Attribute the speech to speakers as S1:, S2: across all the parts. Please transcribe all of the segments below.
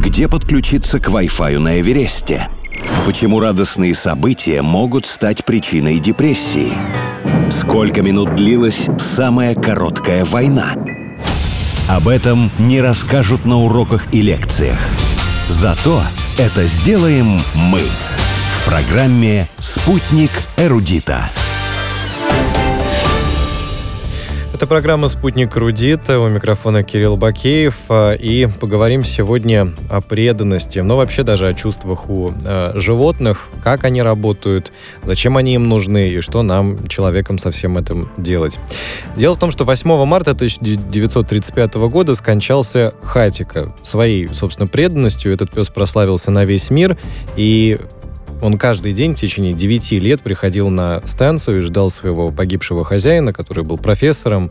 S1: Где подключиться к Wi-Fi на Эвересте? Почему радостные события могут стать причиной депрессии? Сколько минут длилась самая короткая война? Об этом не расскажут на уроках и лекциях. Зато это сделаем мы в программе «Спутник эрудита».
S2: Это программа «Спутник эрудита». У микрофона Кирилл Бакеев. И поговорим сегодня о преданности, но вообще даже о чувствах у животных, как они работают, зачем они им нужны и что нам, человекам, со всем этим делать. Дело в том, что 8 марта 1935 года скончался Хатико. Своей, собственно, преданностью этот пес прославился на весь мир, и он каждый день в течение 9 лет приходил на станцию и ждал своего погибшего хозяина, который был профессором,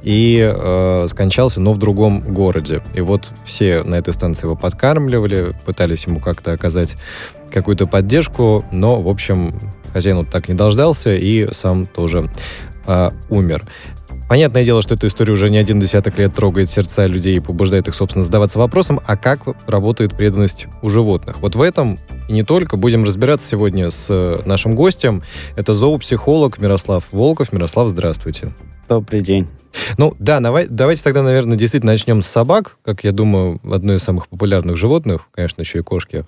S2: и скончался, но в другом городе. И вот все на этой станции его подкармливали, пытались ему как-то оказать какую-то поддержку, но, в общем, хозяин вот так не дождался и сам тоже умер. Понятное дело, что эта история уже не один десяток лет трогает сердца людей и побуждает их, собственно, задаваться вопросом, а как работает преданность у животных? Вот в этом и не только будем разбираться сегодня с нашим гостем. Это зоопсихолог Мирослав Волков. Мирослав, здравствуйте.
S3: Добрый день.
S2: Ну да, давайте тогда, наверное, действительно начнем с собак, как я думаю, одно из самых популярных животных, конечно, еще и кошки.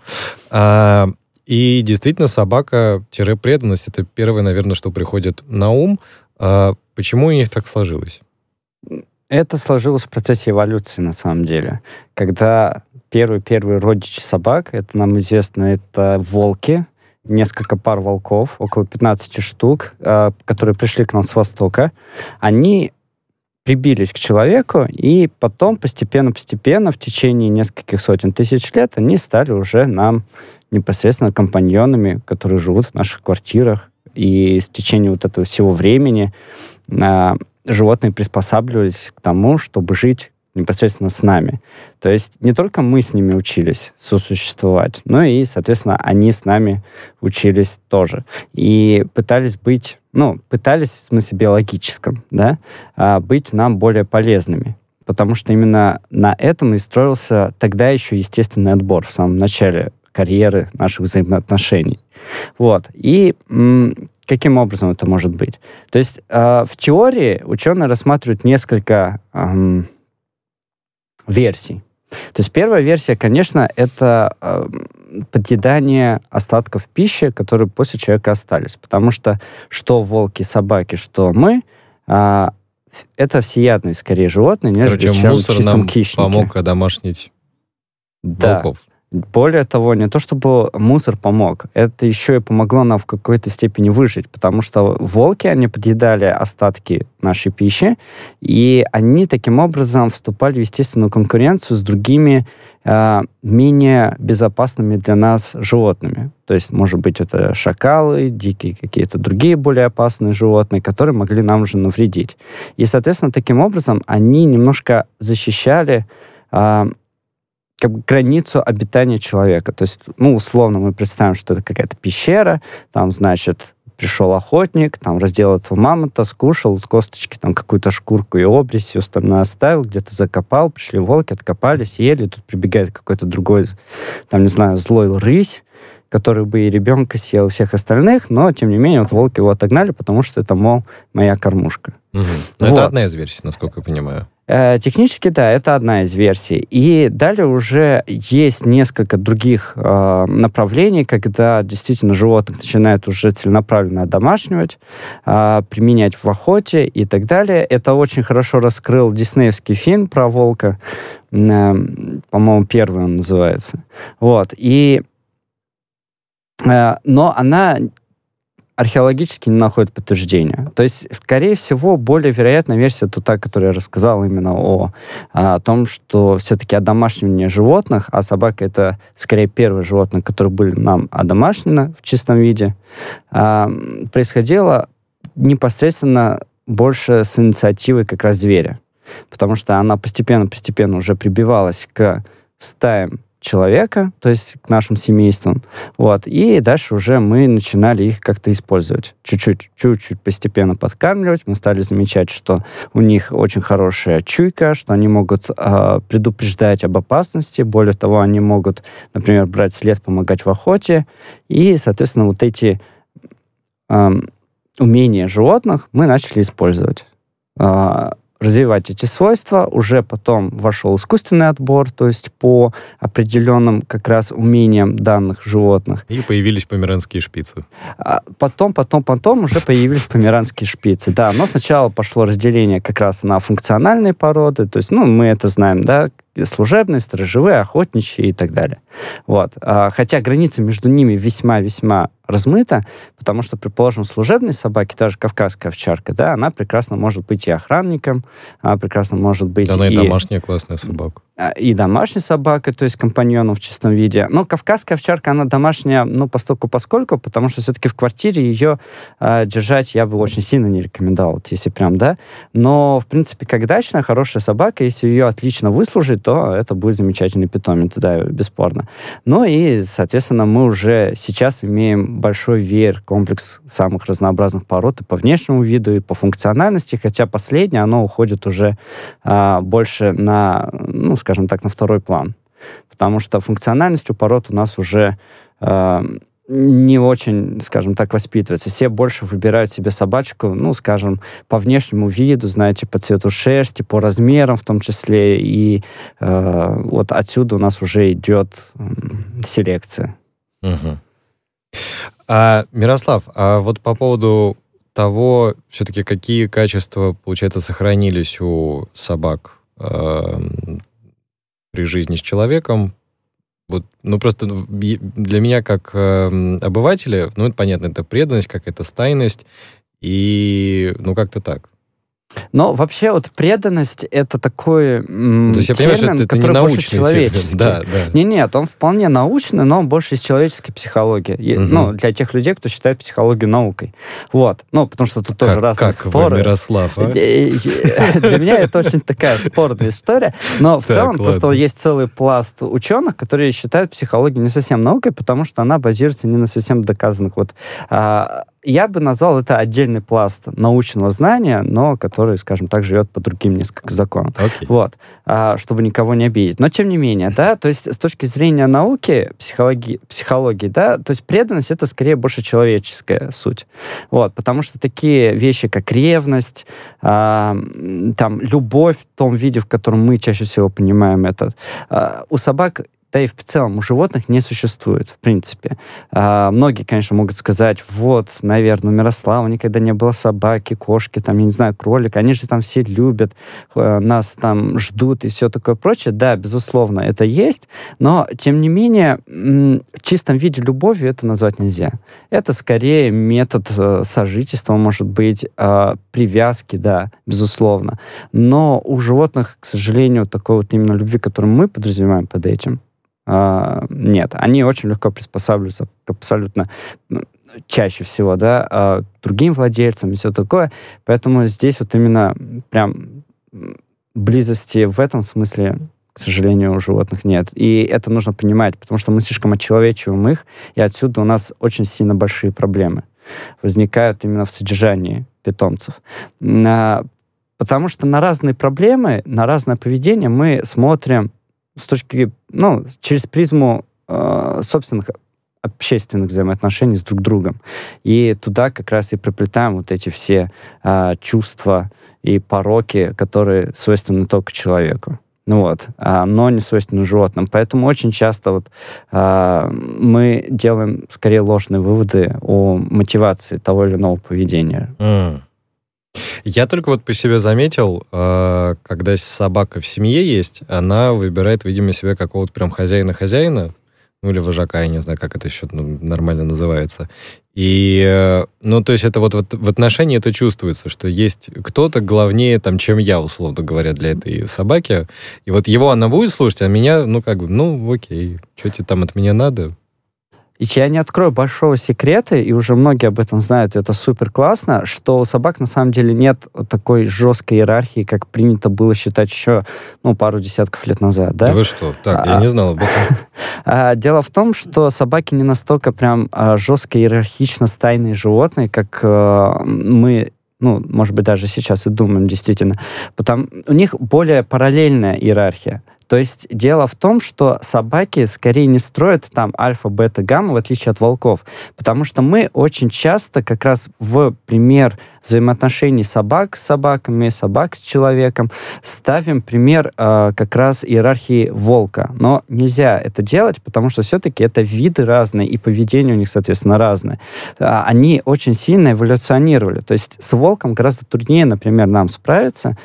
S2: И действительно, собака-преданность — это первое, наверное, что приходит на ум. Почему у них так сложилось?
S3: Это сложилось в процессе эволюции, на самом деле. Когда первые родичи собак, это нам известно, это волки, несколько пар волков, около 15 штук, которые пришли к нам с Востока, они прибились к человеку, и потом постепенно, в течение нескольких сотен тысяч лет, они стали уже нам непосредственно компаньонами, которые живут в наших квартирах. И с течением вот этого всего времени животные приспосабливались к тому, чтобы жить непосредственно с нами. То есть не только мы с ними учились сосуществовать, но и, соответственно, они с нами учились тоже. И пытались в смысле биологическом, да, быть нам более полезными. Потому что именно на этом и строился тогда еще естественный отбор в самом начале карьеры наших взаимоотношений. Вот. И каким образом это может быть? То есть в теории ученые рассматривают несколько версий. То есть первая версия, конечно, это подъедание остатков пищи, которые после человека остались. Потому что что волки, собаки, что мы, это всеядные, скорее, животные, нежели чем
S2: мусор
S3: чистом
S2: нам
S3: хищнике.
S2: помог одомашнить волков.
S3: Более того, не то чтобы мусор помог, это еще и помогло нам в какой-то степени выжить, потому что волки, они подъедали остатки нашей пищи, и они таким образом вступали в естественную конкуренцию с другими менее безопасными для нас животными. То есть, может быть, это шакалы, дикие какие-то другие более опасные животные, которые могли нам уже навредить. И, соответственно, таким образом они немножко защищали границу обитания человека. То есть, условно, мы представим, что это какая-то пещера, там, значит, пришел охотник, там, разделал этого мамонта, скушал косточки, там, какую-то шкурку и обрезь, все остальное оставил, где-то закопал, пришли волки, откопали, съели, тут прибегает какой-то другой, там, не знаю, злой рысь, который бы и ребенка съел, и всех остальных, но, тем не менее, вот волки его отогнали, потому что это, мол, моя кормушка.
S2: Угу. Это одна из версий, насколько я понимаю.
S3: Технически, да, это одна из версий. И далее уже есть несколько других направлений, когда действительно животных начинают уже целенаправленно одомашнивать, применять в охоте и так далее. Это очень хорошо раскрыл диснеевский фильм про волка. По-моему, первый он называется. Вот. Но она археологически не находит подтверждения. То есть, скорее всего, более вероятная версия это та, которую я рассказал именно о том, что все-таки одомашнивание животных, а собака — это, скорее, первые животные, которые были нам одомашнены в чистом виде, происходило непосредственно больше с инициативы как раз зверя. Потому что она постепенно уже прибивалась к стаям человека, то есть к нашим семействам. Вот. И дальше уже мы начинали их как-то использовать. Чуть-чуть постепенно подкармливать. Мы стали замечать, что у них очень хорошая чуйка, что они могут предупреждать об опасности. Более того, они могут, например, брать след, помогать в охоте. И, соответственно, вот эти умения животных мы начали использовать. Развивать эти свойства. Уже потом вошел искусственный отбор, то есть по определенным как раз умениям данных животных.
S2: И появились померанские шпицы.
S3: Потом уже появились померанские шпицы. Да, но сначала пошло разделение как раз на функциональные породы, то есть, мы это знаем, да, служебные, сторожевые, охотничьи и так далее. Вот. Хотя граница между ними весьма-весьма размыта, потому что, предположим, служебные собаки, та же кавказская овчарка, да, она прекрасно может быть и охранником, она прекрасно может быть
S2: она и домашняя классная собака.
S3: И домашняя собака, то есть компаньоном в чистом виде. Но кавказская овчарка, она домашняя, постольку-поскольку, потому что все-таки в квартире ее держать я бы очень сильно не рекомендовал, если прям, да. Но, в принципе, как дачная, хорошая собака, если ее отлично выслужить, то это будет замечательный питомец, да, бесспорно. Ну и, соответственно, мы уже сейчас имеем большой веер, комплекс самых разнообразных пород и по внешнему виду, и по функциональности, хотя последнее, оно уходит уже больше на, скажем так, на второй план. Потому что функциональность у пород у нас уже не очень, скажем так, воспитывается. Все больше выбирают себе собачку, скажем, по внешнему виду, знаете, по цвету шерсти, по размерам в том числе. И вот отсюда у нас уже идет селекция.
S2: Угу. Мирослав, а вот по поводу того, все-таки какие качества, получается, сохранились у собак при жизни с человеком, вот, просто для меня как обывателя, это понятно, это преданность, какая-то стайность, и как-то так.
S3: Но вообще вот преданность — это такой
S2: то есть я понимаю, что это не научный
S3: человеческий.
S2: Да.
S3: Нет, он вполне научный, но он больше из человеческой психологии. Для тех людей, кто считает психологию наукой. Вот. Потому что тут тоже разные споры.
S2: Как вы, Мирослав, а?
S3: Для меня это очень такая спорная история. Но в целом просто есть целый пласт ученых, которые считают психологию не совсем наукой, потому что она базируется не на совсем доказанных. Я бы назвал это отдельный пласт научного знания, но который, скажем так, живет по другим несколько законам.
S2: Okay.
S3: Вот. Чтобы никого не обидеть. Но, тем не менее, да, то есть с точки зрения науки, психологии, да, то есть преданность — это скорее больше человеческая суть. Вот. Потому что такие вещи, как ревность, любовь в том виде, в котором мы чаще всего понимаем это, у собак, да и в целом у животных не существует, в принципе. Многие, конечно, могут сказать, наверное, у Мирослава никогда не было собаки, кошки, я не знаю, кролика, они же там все любят, нас там ждут и все такое прочее. Да, безусловно, это есть, но, тем не менее, в чистом виде любовью это назвать нельзя. Это скорее метод сожительства, может быть, привязки, да, безусловно. Но у животных, к сожалению, такой вот именно любви, которую мы подразумеваем под этим, нет, они очень легко приспосабливаются абсолютно чаще всего, да, к другим владельцам и все такое. Поэтому здесь вот именно прям близости в этом смысле, к сожалению, у животных нет. И это нужно понимать, потому что мы слишком отчеловечиваем их, и отсюда у нас очень сильно большие проблемы возникают именно в содержании питомцев. Потому что на разные проблемы, на разное поведение мы смотрим через призму собственных общественных взаимоотношений с друг другом. И туда как раз и приплетаем вот эти все чувства и пороки, которые свойственны только человеку. Но не свойственны животным. Поэтому очень часто мы делаем скорее ложные выводы о мотивации того или иного поведения.
S2: Я только по себе заметил, когда собака в семье есть, она выбирает, видимо, себе какого-то прям хозяина, или вожака, я не знаю, как это еще нормально называется. И, то есть это в отношении это чувствуется, что есть кто-то главнее, чем я, условно говоря, для этой собаки. И его она будет слушать, а меня, окей, что тебе там от меня надо?
S3: И я не открою большого секрета, и уже многие об этом знают, и это супер классно, что у собак на самом деле нет такой жесткой иерархии, как принято было считать еще пару десятков лет назад, да?
S2: Вы что? Так, я не знал об этом.
S3: Дело в том, что собаки не настолько прям жестко иерархично стайные животные, как мы, может быть, даже сейчас и думаем, действительно. У них более параллельная иерархия. То есть дело в том, что собаки скорее не строят там альфа, бета, гамма, в отличие от волков. Потому что мы очень часто как раз в пример взаимоотношений собак с собаками, собак с человеком ставим пример как раз иерархии волка. Но нельзя это делать, потому что все-таки это виды разные, и поведение у них, соответственно, разное. Они очень сильно эволюционировали. То есть с волком гораздо труднее, например, нам справиться,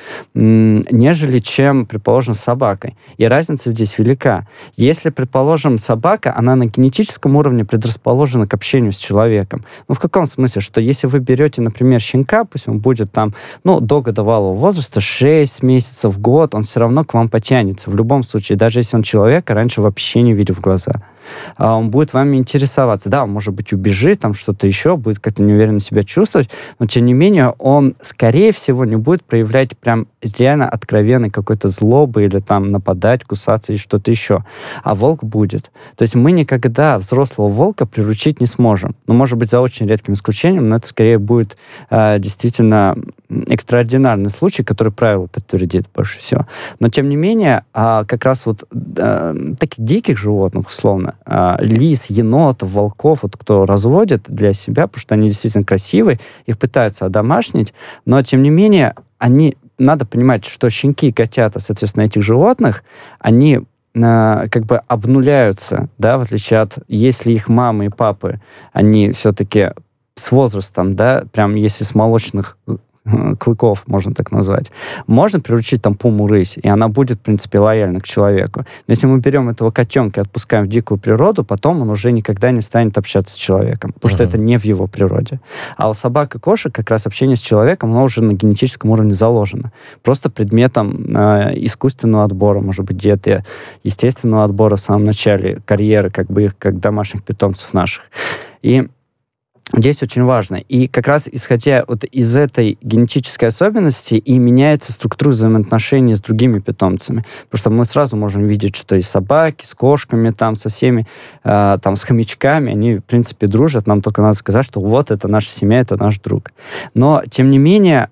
S3: нежели чем, предположим, с собакой. И разница здесь велика. Если, предположим, собака, она на генетическом уровне предрасположена к общению с человеком. В каком смысле? Что если вы берете, например, щенка, пусть он будет там, до годовалого возраста, 6 месяцев, год, он все равно к вам потянется. В любом случае, даже если он человека раньше вообще не видел в глаза. Он будет вами интересоваться. Да, он, может быть, убежит, там что-то еще, будет как-то неуверенно себя чувствовать, но, тем не менее, он, скорее всего, не будет проявлять прям реально откровенной какой-то злобы или там нападать, кусаться и что-то еще. А волк будет. То есть мы никогда взрослого волка приручить не сможем. Может быть, за очень редким исключением, но это скорее будет действительно экстраординарный случай, который правило подтвердит больше всего. Но, тем не менее, как раз таких диких животных, условно, лис, енотов, волков, кто разводит для себя, потому что они действительно красивые, их пытаются одомашнить, но, тем не менее, надо понимать, что щенки и котята, соответственно, этих животных, они как бы обнуляются, да, в отличие от, если их мамы и папы, они все-таки с возрастом, да, прям если с молочных клыков, можно так назвать, можно приручить там пуму, рысь, и она будет, в принципе, лояльна к человеку. Но если мы берем этого котенка и отпускаем в дикую природу, потом он уже никогда не станет общаться с человеком, потому что это не в его природе. А у собак и кошек как раз общение с человеком, оно уже на генетическом уровне заложено. Просто предметом искусственного отбора, может быть, где-то естественного отбора в самом начале карьеры, как бы их, как домашних питомцев наших. И здесь очень важно. И как раз исходя из этой генетической особенности и меняется структура взаимоотношений с другими питомцами. Потому что мы сразу можем видеть, что и собаки, с кошками, там, со всеми, с хомячками, они, в принципе, дружат. Нам только надо сказать, что вот это наша семья, это наш друг. Но, тем не менее,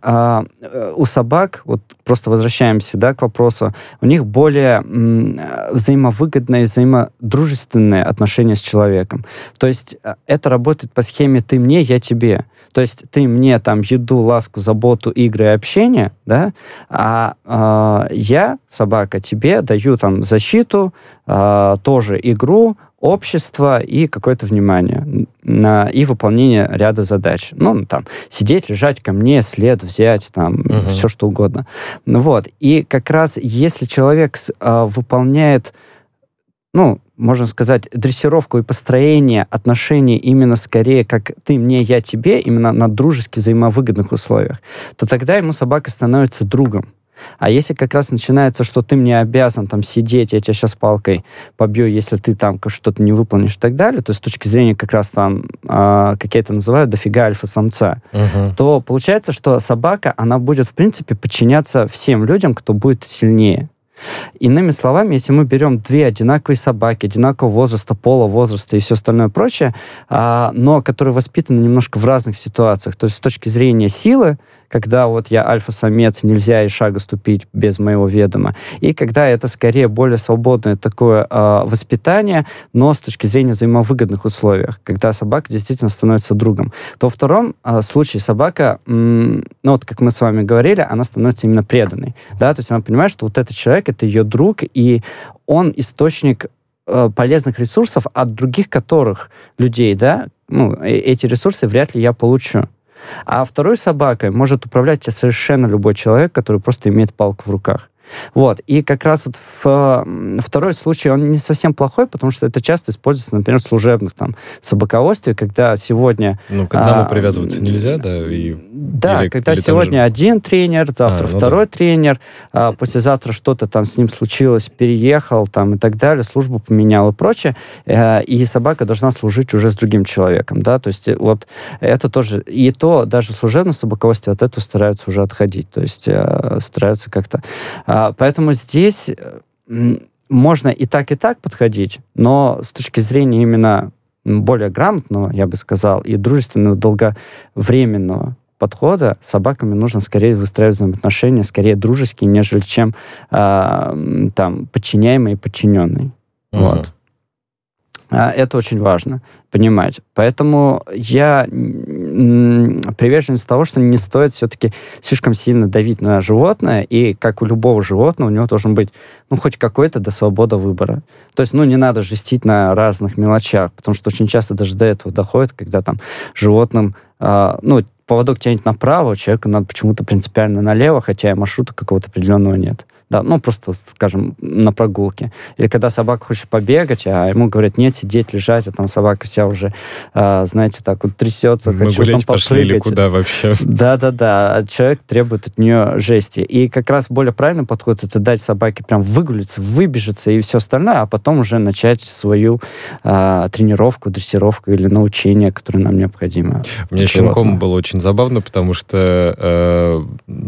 S3: у собак, просто возвращаемся, да, к вопросу, у них более взаимовыгодное, взаимодружественное отношение с человеком. То есть это работает по схеме «ты мне, я тебе». То есть ты мне там еду, ласку, заботу, игры и общение, да, я, собака, тебе даю там защиту, тоже игру, общество и какое-то внимание и выполнение ряда задач. Сидеть, лежать ко мне, след взять, все что угодно. И как раз если человек выполняет, можно сказать, дрессировку и построение отношений именно скорее как ты мне, я тебе, именно на дружески взаимовыгодных условиях, то тогда ему собака становится другом. А если как раз начинается, что ты мне обязан там сидеть, я тебя сейчас палкой побью, если ты там что-то не выполнишь и так далее, то есть с точки зрения как раз там, как я это называю, дофига альфа-самца, то получается, что собака, она будет, в принципе, подчиняться всем людям, кто будет сильнее. Иными словами, если мы берем две одинаковые собаки, одинакового возраста, пола, возраста и все остальное прочее, но которые воспитаны немножко в разных ситуациях, то есть с точки зрения силы, когда я альфа-самец, нельзя и шага ступить без моего ведома, и когда это скорее более свободное такое воспитание, но с точки зрения взаимовыгодных условиях, когда собака действительно становится другом, то во втором случае собака, как мы с вами говорили, она становится именно преданной. Да? То есть она понимает, что этот человек — это ее друг, и он источник полезных ресурсов, от других которых людей, да, эти ресурсы вряд ли я получу. А второй собакой может управлять совершенно любой человек, который просто имеет палку в руках. И как раз второй случай, он не совсем плохой, потому что это часто используется, например, в служебных собаководстве, когда сегодня...
S2: к одному привязываться нельзя, да?
S3: Когда сегодня один тренер, завтра второй тренер, послезавтра что-то там с ним случилось, переехал там и так далее, службу поменял и прочее, и собака должна служить уже с другим человеком, да, то есть это тоже, и то даже в служебном собаководстве от этого стараются уже отходить, то есть стараются как-то... Поэтому здесь можно и так подходить, но с точки зрения именно более грамотного, я бы сказал, и дружественного, долговременного подхода, с собаками нужно скорее выстраивать взаимоотношения, скорее дружеские, нежели чем там подчиняемый и подчиненный. Вот. Это очень важно понимать. Поэтому я приверженец того, что не стоит все-таки слишком сильно давить на животное, и как у любого животного, у него должен быть, хоть какой-то свобода выбора. То есть, не надо жестить на разных мелочах, потому что очень часто даже до этого доходит, когда там животным, поводок тянет направо, человеку надо почему-то принципиально налево, хотя и маршрута какого-то определенного нет. Да, просто, скажем, на прогулке. Или когда собака хочет побегать, а ему говорят, нет, сидеть, лежать, а там собака вся уже, знаете, так вот трясется.
S2: Мы гулять пошли или куда вообще?
S3: Да. А человек требует от нее жести. И как раз более правильный подход — это дать собаке прям выгулиться, выбежаться и все остальное, а потом уже начать свою тренировку, дрессировку или научение, которое нам необходимо.
S2: Мне щенком было очень забавно, потому что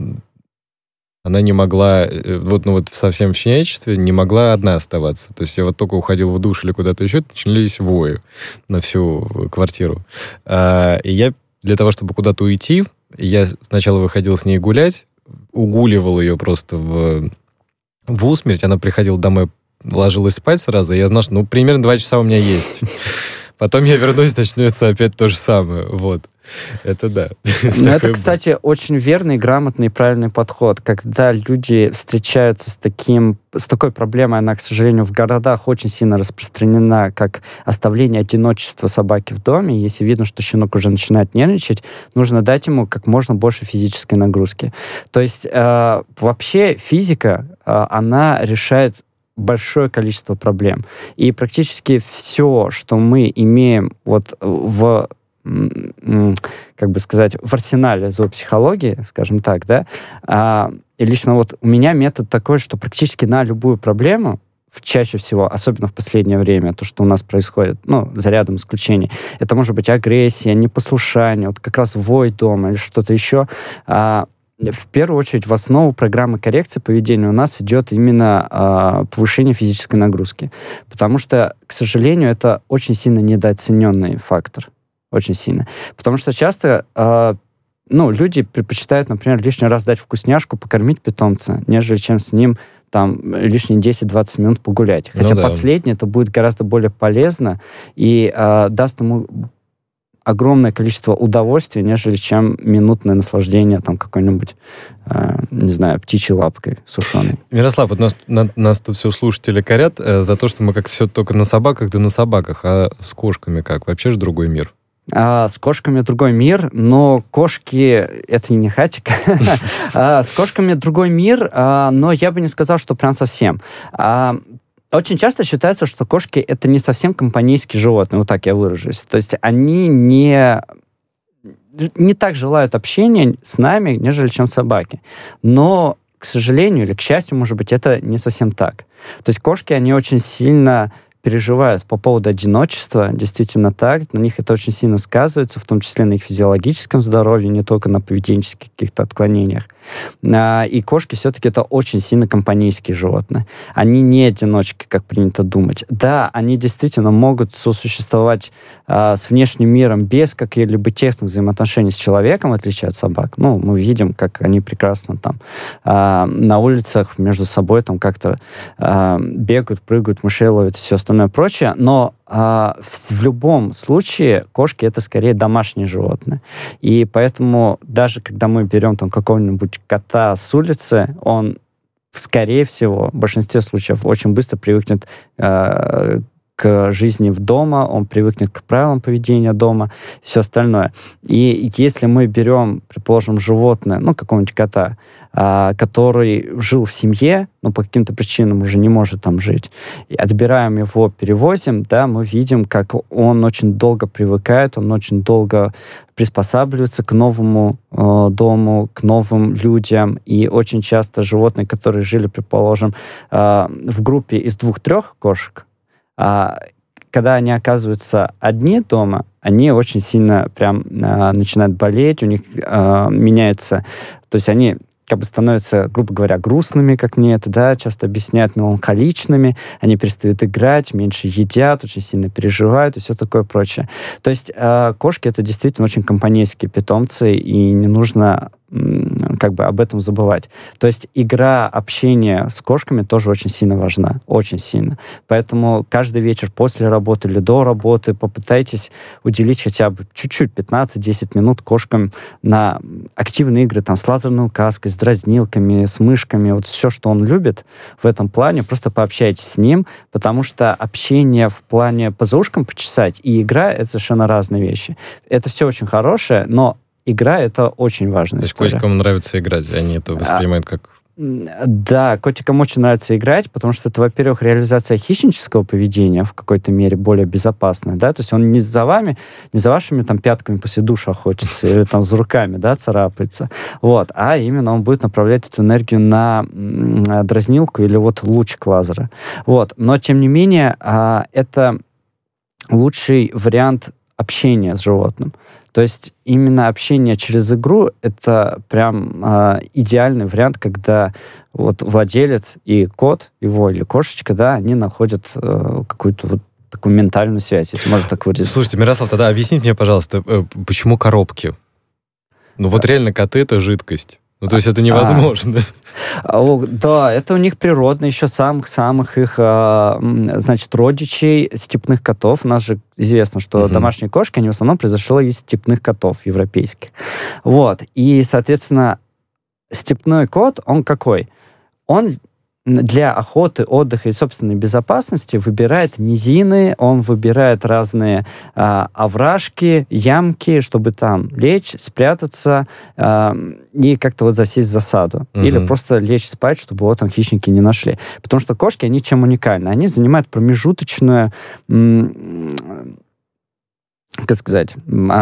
S2: она не могла, совсем в щенячестве, не могла одна оставаться. То есть я только уходил в душ или куда-то еще, начинались вои на всю квартиру. И я для того, чтобы куда-то уйти, я сначала выходил с ней гулять, угуливал ее просто в усмерть. Она приходила домой, ложилась спать сразу, и я знал, что примерно 2 часа у меня есть. Потом я вернусь, начнется опять то же самое. Вот. Это да.
S3: Это, кстати, очень верный, грамотный и правильный подход. Когда люди встречаются с такой проблемой, она, к сожалению, в городах очень сильно распространена, как оставление одиночества собаки в доме. Если видно, что щенок уже начинает нервничать, нужно дать ему как можно больше физической нагрузки. То есть вообще физика, она решает большое количество проблем. И практически все, что мы имеем в арсенале зоопсихологии, скажем так, да, и лично у меня метод такой, что практически на любую проблему, чаще всего, особенно в последнее время, то, что у нас происходит, за рядом исключений, это может быть агрессия, непослушание, как раз вой дома или что-то еще, в первую очередь в основу программы коррекции поведения у нас идет именно повышение физической нагрузки. Потому что, к сожалению, это очень сильно недооцененный фактор. Очень сильно. Потому что часто люди предпочитают, например, лишний раз дать вкусняшку, покормить питомца, нежели чем с ним лишние 10-20 минут погулять. Хотя последнее это будет гораздо более полезно и даст ему огромное количество удовольствия, нежели чем минутное наслаждение какой-нибудь, птичьей лапкой сушеной.
S2: Мирослав, нас тут все слушатели корят за то, что мы как все только на собаках, да на собаках, а с кошками как? Вообще же другой мир.
S3: С кошками другой мир, но кошки — это не хатик. С кошками другой мир, но я бы не сказал, что прям совсем. Очень часто считается, что кошки — это не совсем компанейские животные, так я выражусь. То есть они не так желают общения с нами, нежели чем собаки. Но, к сожалению, или к счастью, может быть, это не совсем так. То есть кошки, они очень сильно переживают по поводу одиночества, действительно так, на них это очень сильно сказывается, в том числе на их физиологическом здоровье, не только на поведенческих каких-то отклонениях. И кошки все-таки это очень сильно компанейские животные. Они не одиночки, как принято думать. Да, они действительно могут сосуществовать с внешним миром без каких-либо тесных взаимоотношений с человеком, в отличие от собак. Мы видим, как они прекрасно на улицах между собой как-то бегают, прыгают, мышей ловят и все остальное прочее, но в любом случае кошки — это скорее домашние животные. И поэтому даже когда мы берем какого-нибудь кота с улицы, он, скорее всего, в большинстве случаев очень быстро привыкнет к жизни в дома, он привыкнет к правилам поведения дома, все остальное. И если мы берем, предположим, животное, какого-нибудь кота, который жил в семье, но по каким-то причинам уже не может там жить, и отбираем его, перевозим, мы видим, как он очень долго привыкает, он очень долго приспосабливается к новому дому, к новым людям. И очень часто животные, которые жили, предположим, в группе из 2-3 кошек, когда они оказываются одни дома, они очень сильно начинают болеть, у них меняется, то есть они как бы становятся, грубо говоря, грустными, как мне это, да, часто объясняют, меланхоличными, они перестают играть, меньше едят, очень сильно переживают и все такое прочее. То есть кошки — это действительно очень компанейские питомцы, и не нужно как бы об этом забывать. То есть игра, общение с кошками тоже очень сильно важна, очень сильно. Поэтому каждый вечер после работы или до работы попытайтесь уделить хотя бы чуть-чуть, 15-10 минут кошкам на активные игры, там, с лазерной указкой, с дразнилками, с мышками, вот все, что он любит в этом плане, просто пообщайтесь с ним, потому что общение в плане по за ушкам почесать и игра — это совершенно разные вещи. Это все очень хорошее, но игра — это очень важная история.
S2: То есть котикам нравится играть, они это воспринимают как...
S3: Да, котикам очень нравится играть, потому что это, во-первых, реализация хищнического поведения в какой-то мере более безопасная, да, то есть он не за вами, не за вашими там пятками после душа охотится или там за руками, да, царапается, вот, а именно он будет направлять эту энергию на дразнилку или вот лучик лазера, вот, но тем не менее это лучший вариант общения с животным. То есть именно общение через игру — это прям идеальный вариант, когда вот владелец и кот его или кошечка, да, они находят какую-то вот такую ментальную связь, если можно так выразиться.
S2: Слушайте, Мирослав, тогда объясните мне, пожалуйста, почему коробки? Ну вот реально коты — это жидкость. Ну, то есть это невозможно.
S3: Да, это у них природно, еще самых их, значит, родичей, степных котов. У нас же известно, что домашние кошки, они в основном произошли из степных котов европейских. Вот. И, соответственно, степной кот, он какой? Он для охоты, отдыха и собственной безопасности выбирает низины, он выбирает разные овражки, ямки, чтобы там лечь, спрятаться и как-то вот засесть в засаду. Или просто лечь спать, чтобы его там хищники не нашли. Потому что кошки, они чем уникальны? Они занимают промежуточную, как сказать,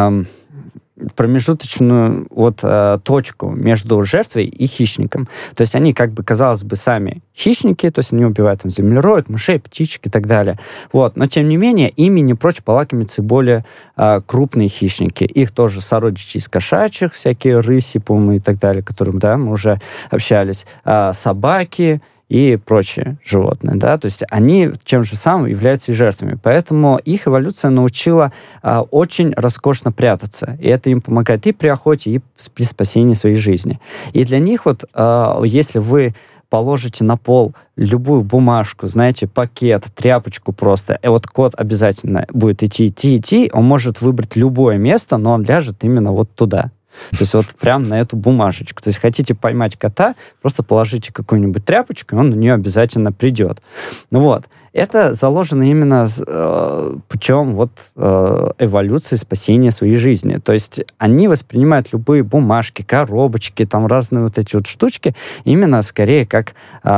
S3: промежуточную вот точку между жертвой и хищником. То есть они, как бы, казалось бы, сами хищники, то есть они убивают там землероек, мышей, птичек и так далее. Вот. Но, тем не менее, ими не прочь полакомиться и более крупные хищники. Их тоже сородичи из кошачьих, всякие рыси, по-моему, и так далее, которым, да, мы уже общались. Собаки и прочие животные, да, то есть они тем же самым являются и жертвами. Поэтому их эволюция научила очень роскошно прятаться. И это им помогает и при охоте, и при спасении своей жизни. И для них вот, если вы положите на пол любую бумажку, знаете, пакет, тряпочку просто, и вот кот обязательно будет идти, он может выбрать любое место, но он ляжет именно вот туда. То есть вот прям на эту бумажечку. То есть хотите поймать кота, просто положите какую-нибудь тряпочку, и он на нее обязательно придет. Ну вот. Это заложено именно путем вот, эволюции, спасения своей жизни. То есть они воспринимают любые бумажки, коробочки, там разные вот эти вот штучки именно скорее как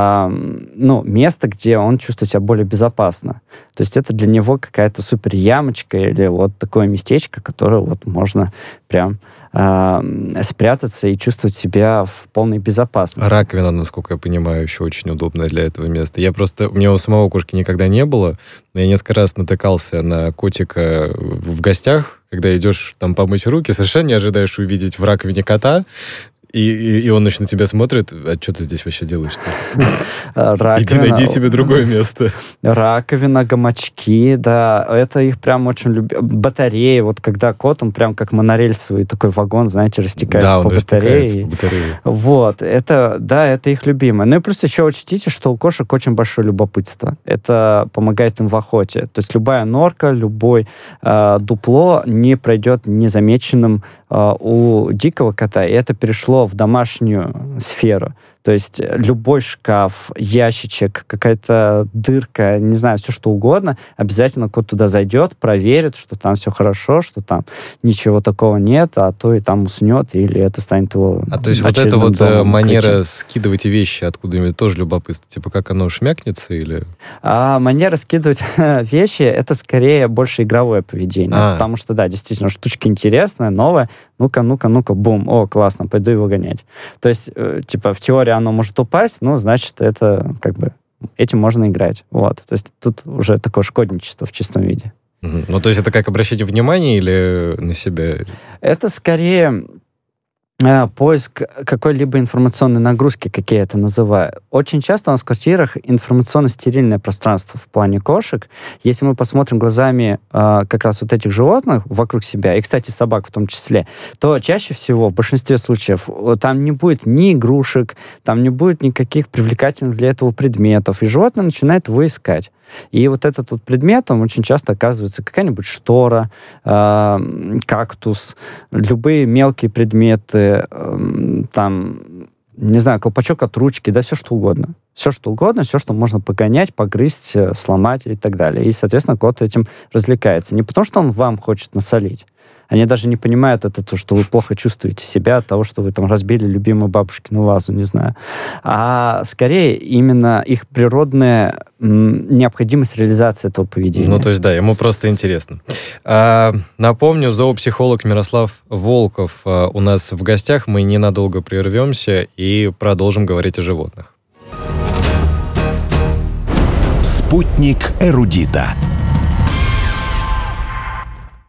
S3: место, где он чувствует себя более безопасно. То есть это для него какая-то супер ямочка или вот такое местечко, которое вот можно прям спрятаться и чувствовать себя в полной безопасности.
S2: Раковина, насколько я понимаю, еще очень удобная для этого места. У меня у самого кошки никогда не было, но я несколько раз натыкался на котика в гостях, когда идешь там помыть руки, совершенно не ожидаешь увидеть в раковине кота, и он на тебя смотрит, а что ты здесь вообще делаешь? Иди найди себе другое место.
S3: Раковина, гамачки, да, это их прям очень любят. Батареи, вот когда кот, он прям как монорельсовый такой вагон, знаете, растекается по батарее. Вот, это их любимое. Ну и плюс еще учтите, что у кошек очень большое любопытство. Это помогает им в охоте. То есть любая норка, любое дупло не пройдет незамеченным у дикого кота, и это перешло в домашнюю сферу. То есть любой шкаф, ящичек, какая-то дырка, не знаю, все что угодно, обязательно кот туда зайдет, проверит, что там все хорошо, что там ничего такого нет, а то и там уснет, или это станет его...
S2: то есть вот эта вот манера скидывать вещи откуда-нибудь тоже любопытно? Типа как оно шмякнется или...
S3: Манера скидывать вещи, это скорее больше игровое поведение. Потому что, да, действительно, штучка интересная, новая, ну-ка, бум, о, классно, пойду его гонять. То есть, типа, в теории оно может упасть, ну, значит, это как бы этим можно играть. Вот. То есть тут уже такое шкодничество в чистом виде.
S2: Ну, то есть это как обращение внимания или на себя?
S3: Это скорее поиск какой-либо информационной нагрузки, как я это называю. Очень часто у нас в квартирах информационно-стерильное пространство в плане кошек. Если мы посмотрим глазами как раз вот этих животных вокруг себя, и, кстати, собак в том числе, то чаще всего, в большинстве случаев, там не будет ни игрушек, там не будет никаких привлекательных для этого предметов, и животное начинает его искать. И вот этот вот предмет, он очень часто оказывается какая-нибудь штора, кактус, любые мелкие предметы, там, не знаю, колпачок от ручки, да, все что угодно. Все что угодно, все, что можно погонять, погрызть, сломать и так далее. И, соответственно, кот этим развлекается. Не потому, что он вам хочет насолить. Они даже не понимают это, то, что вы плохо чувствуете себя от того, что вы там разбили любимую бабушкину вазу, не знаю. А скорее именно их природная необходимость реализации этого поведения.
S2: Ну, то есть, да, ему просто интересно. Напомню, зоопсихолог Мирослав Волков у нас в гостях. Мы ненадолго прервемся и продолжим говорить о животных.
S1: Спутник эрудита.